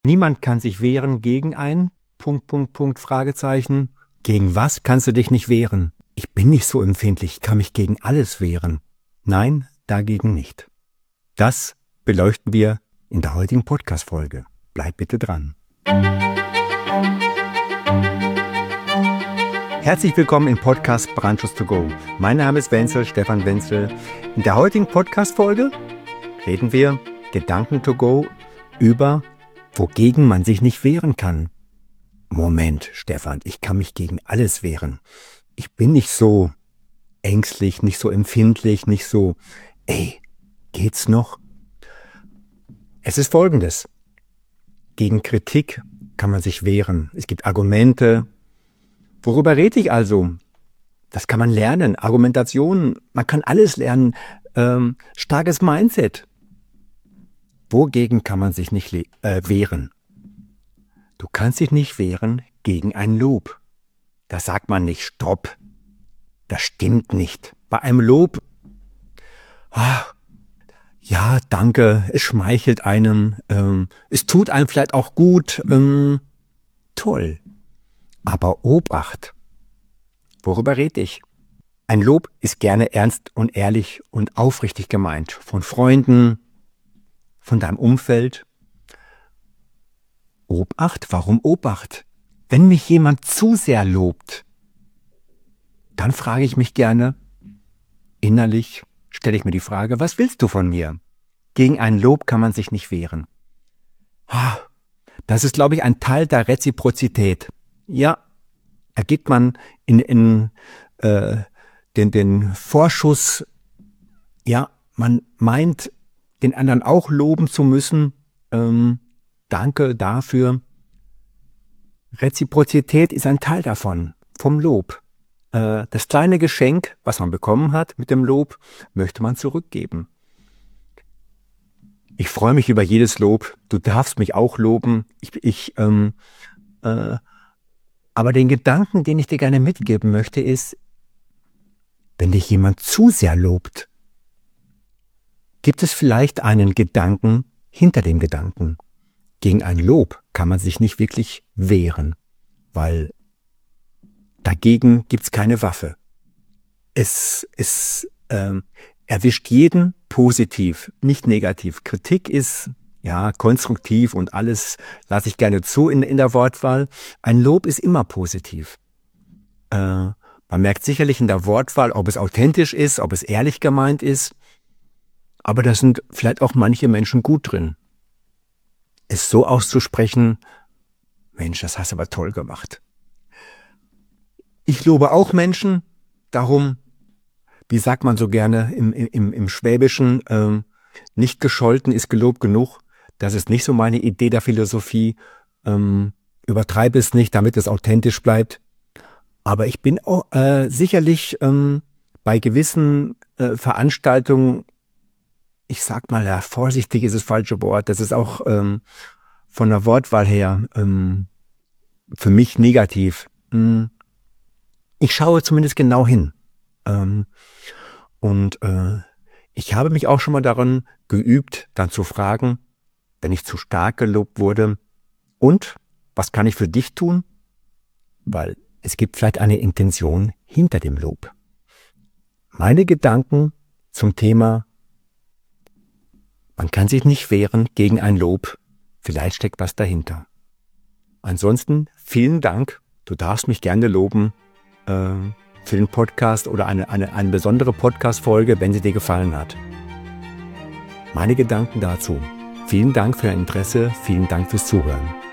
Niemand kann sich wehren gegen ein... Fragezeichen. Gegen was kannst du dich nicht wehren? Ich bin nicht so empfindlich, ich kann mich gegen alles wehren. Nein, dagegen nicht. Das beleuchten wir in der heutigen Podcast-Folge. Bleib bitte dran. Herzlich willkommen im Podcast Brandschutz to go. Mein Name ist Wenzel, Stefan Wenzel. In der heutigen Podcast-Folge reden wir Gedanken to go über, wogegen man sich nicht wehren kann. Moment, Stefan, ich kann mich gegen alles wehren. Ich bin nicht so ängstlich, nicht so empfindlich, nicht so, geht's noch? Es ist Folgendes. Gegen Kritik kann man sich wehren. Es gibt Argumente. Worüber rede ich also? Das kann man lernen. Argumentation, man kann alles lernen. Starkes Mindset. Wogegen kann man sich nicht wehren? Du kannst dich nicht wehren gegen ein Lob. Da sagt man nicht Stopp. Das stimmt nicht. Bei einem Lob, ja, danke, es schmeichelt einem, es tut einem vielleicht auch gut, toll. Aber Obacht, worüber rede ich? Ein Lob ist gerne ernst und ehrlich und aufrichtig gemeint. Von Freunden, von deinem Umfeld. Obacht? Warum Obacht? Wenn mich jemand zu sehr lobt, dann frage ich mich gerne, innerlich stelle ich mir die Frage, was willst du von mir? Gegen ein Lob kann man sich nicht wehren. Das ist, glaube ich, ein Teil der Reziprozität. Ja, ergibt man in den Vorschuss, ja, man meint, den anderen auch loben zu müssen, danke dafür. Reziprozität ist ein Teil davon, vom Lob. Das kleine Geschenk, was man bekommen hat mit dem Lob, möchte man zurückgeben. Ich freue mich über jedes Lob. Du darfst mich auch loben. Aber den Gedanken, den ich dir gerne mitgeben möchte, ist, wenn dich jemand zu sehr lobt, gibt es vielleicht einen Gedanken hinter dem Gedanken. Gegen ein Lob kann man sich nicht wirklich wehren, weil dagegen gibt es keine Waffe. Es erwischt jeden positiv, nicht negativ. Kritik ist ja konstruktiv und alles lasse ich gerne zu in der Wortwahl. Ein Lob ist immer positiv. Man merkt sicherlich in der Wortwahl, ob es authentisch ist, ob es ehrlich gemeint ist. Aber da sind vielleicht auch manche Menschen gut drin. Es so auszusprechen, Mensch, das hast du aber toll gemacht. Ich lobe auch Menschen, darum, wie sagt man so gerne im Schwäbischen, nicht gescholten ist gelobt genug. Das ist nicht so meine Idee der Philosophie. Übertreibe es nicht, damit es authentisch bleibt. Aber ich bin auch sicherlich bei gewissen Veranstaltungen, ich sag mal, ja, vorsichtig ist das falsche Wort, das ist auch von der Wortwahl her für mich negativ. Ich schaue zumindest genau hin. Ich habe mich auch schon mal daran geübt, dann zu fragen, wenn ich zu stark gelobt wurde, und was kann ich für dich tun? Weil es gibt vielleicht eine Intention hinter dem Lob. Meine Gedanken zum Thema, man kann sich nicht wehren gegen ein Lob, vielleicht steckt was dahinter. Ansonsten vielen Dank, du darfst mich gerne loben für den Podcast oder eine besondere Podcast-Folge, wenn sie dir gefallen hat. Meine Gedanken dazu. Vielen Dank für dein Interesse, vielen Dank fürs Zuhören.